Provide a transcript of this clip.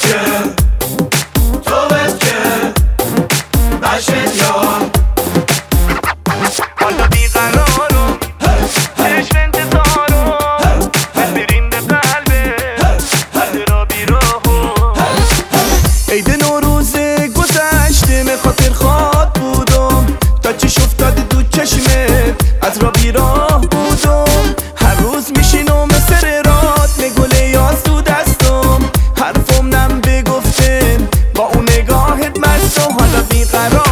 که نشد یار حالا بیقرارم چشم انتظارم ببرین به قلبه حد را بیراهم عید نوروز گذشته به خاطر خواد بودم تا چش افتاده دو چشمت از را بیراه بودم هر روز میشینم سر رات نگله یاز تو دستم حرفم نم بگفتن با اون نگاهت مستم حالا بیقرار